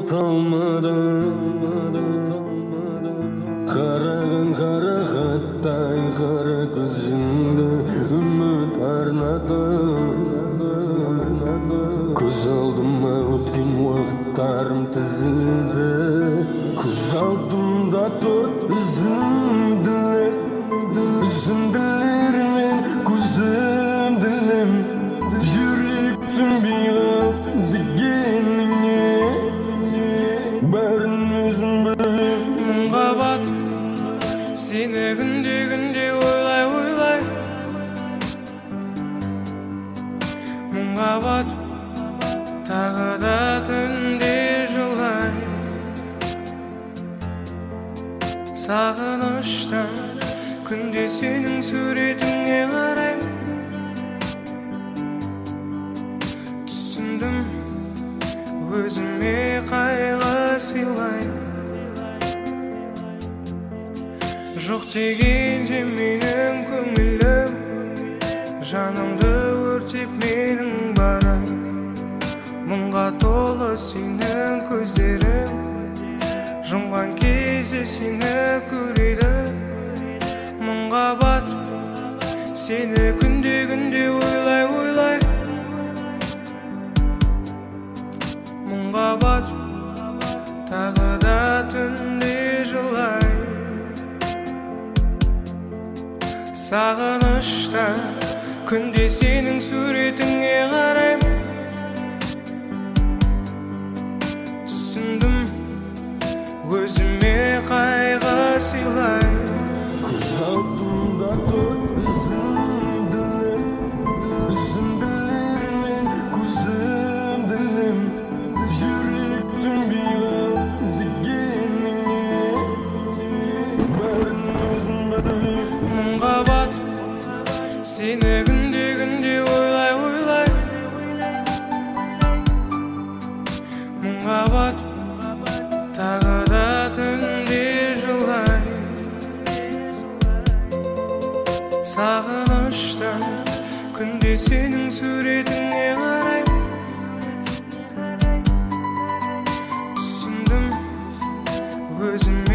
Қараған қарақаттай қара көзіңді үміт арнадым. Көз алдыма өткен уақыттарым тізілді. Көз алдымда тұр үзінділер мен көзімділім. Жүрек түсінбей қалып дегеніңе бәрін өзім білем. Мұңғабат сені күнде ойлай. Мұңғабат тағы да түнде жылай. Сағыныштан күнде сенің суретіңе қарай. Түсіндім өзіме қайғы сыйлай. Жоқ дегенде менің көңілім, жанымды өртеп менің барым. Мұңға толы сенің көздерім, жұмған кезде сені көреді. Мұңға батып сені күнде ойлай. Мұңға батып тағы да түнде жылай. Сағыныштан күнде сенің суретіңе қарайм. Түсіндім өзіме қайғы сыйлай. Көз алдымда тұр үзінділер мен көзімділім. Жүрек түсінбей қалып дегеніңе бәрін өзім білем. Мұңға батып сені күнде ойлай. Мұңға батып тағы да түнде жылай. Сағыныштан күнде сенің суретіңе қарай. Түсіндім өзім